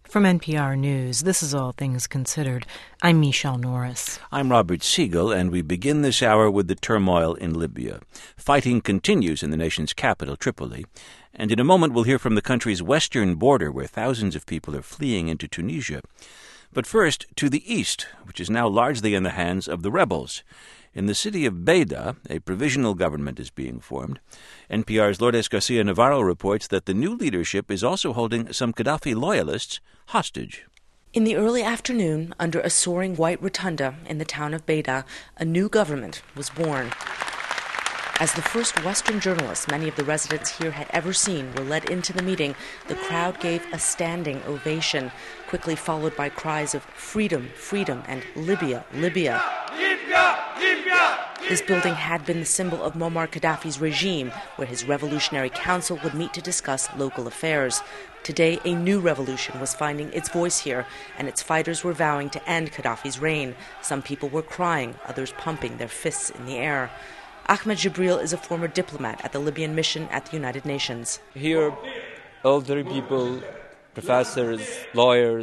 From NPR News, this is All Things Considered. I'm Michelle Norris. I'm Robert Siegel, and we begin this hour with the turmoil in Libya. Fighting continues in the nation's capital, Tripoli, and in a moment we'll hear from the country's western border, where thousands of people are fleeing into Tunisia. But first, to the east, which is now largely in the hands of the rebels. In the city of Beida, a provisional government is being formed. NPR's Lourdes Garcia Navarro reports that the new leadership is also holding some Gaddafi loyalists hostage. In the early afternoon, under a soaring white rotunda in the town of Beida, a new government was born. As the first Western journalists many of the residents here had ever seen were led into the meeting, the crowd gave a standing ovation, quickly followed by cries of freedom, freedom, and Libya, Libya. Libya, Libya! This building had been the symbol of Muammar Gaddafi's regime, where his Revolutionary Council would meet to discuss local affairs. Today, a new revolution was finding its voice here, and its fighters were vowing to end Gaddafi's reign. Some people were crying, others pumping their fists in the air. Ahmed Jibril is a former diplomat at the Libyan mission at the United Nations. Here, elderly people, professors, lawyers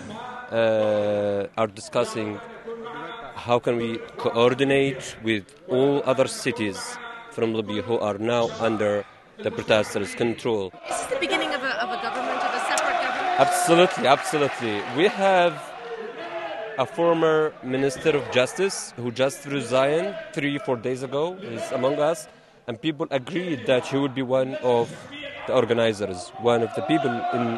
are discussing how can we coordinate with all other cities from Libya who are now under the protesters' control. Is this the beginning of a government, of a separate government? Absolutely. We have a former Minister of Justice who just resigned 3-4 days ago. He's among us, and people agreed that he would be one of the organizers, one of the people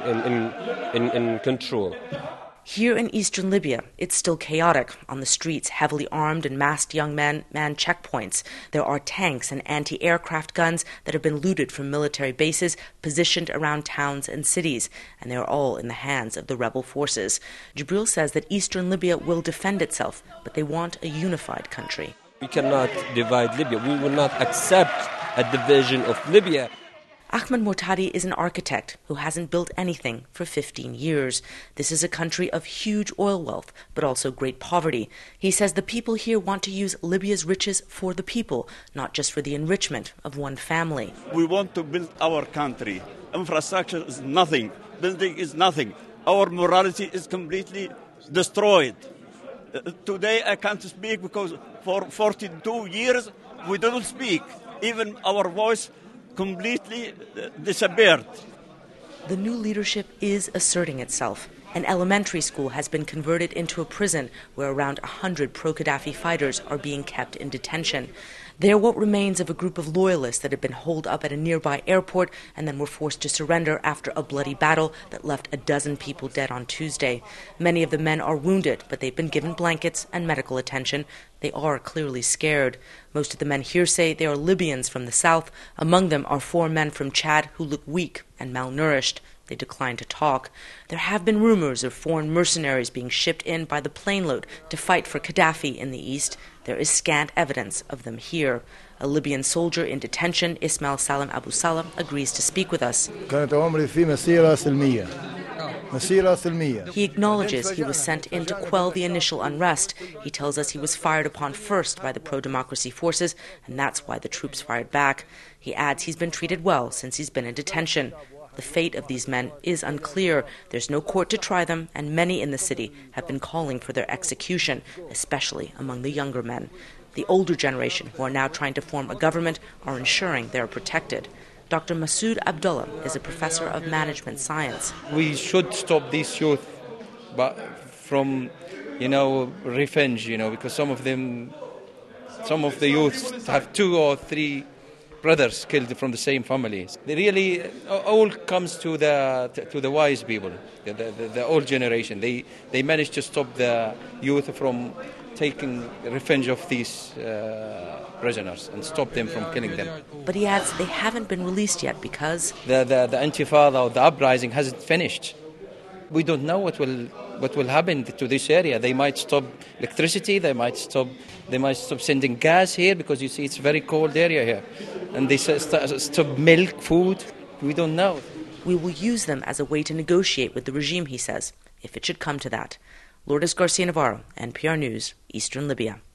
in control. Here in eastern Libya, it's still chaotic. On the streets, heavily armed and masked young men man checkpoints. There are tanks and anti-aircraft guns that have been looted from military bases positioned around towns and cities, and they are all in the hands of the rebel forces. Jibril says that eastern Libya will defend itself, but they want a unified country. We cannot divide Libya. We will not accept a division of Libya. Ahmed Mortadi is an architect who hasn't built anything for 15 years. This is a country of huge oil wealth, but also great poverty. He says the people here want to use Libya's riches for the people, not just for the enrichment of one family. We want to build our country. Infrastructure is nothing. Building is nothing. Our morality is completely destroyed. Today I can't speak because for 42 years we don't speak. Even our voice completely disappeared. The new leadership is asserting itself. An elementary school has been converted into a prison where around 100 pro-Gaddafi fighters are being kept in detention. They're what remains of a group of loyalists that had been holed up at a nearby airport and then were forced to surrender after a bloody battle that left a dozen people dead on Tuesday. Many of the men are wounded, but they've been given blankets and medical attention. They are clearly scared. Most of the men here say they are Libyans from the south. Among them are 4 men from Chad who look weak and malnourished. They decline to talk. There have been rumors of foreign mercenaries being shipped in by the plane load to fight for Gaddafi in the east. There is scant evidence of them here. A Libyan soldier in detention, Ismail Salam Abu Salam, agrees to speak with us. He acknowledges he was sent in to quell the initial unrest. He tells us he was fired upon first by the pro-democracy forces, and that's why the troops fired back. He adds he's been treated well since he's been in detention. The fate of these men is unclear. There's no court to try them, and many in the city have been calling for their execution, especially among the younger men. The older generation, who are now trying to form a government, are ensuring they are protected. Dr. Masoud Abdullah is a professor of management science. We should stop these youth from, revenge, because some of the youth have 2 or 3 brothers killed from the same families. They really all comes to the wise people, the old generation. They managed to stop the youth from taking revenge of these prisoners and stop them from killing them. But he adds they haven't been released yet because the intifada or the uprising hasn't finished. We don't know what will happen to this area. They might stop electricity. They might stop sending gas here because you see it's a very cold area here, and they stop milk, food. We don't know. We will use them as a way to negotiate with the regime, he says, if it should come to that. Lourdes Garcia Navarro, NPR News, Eastern Libya.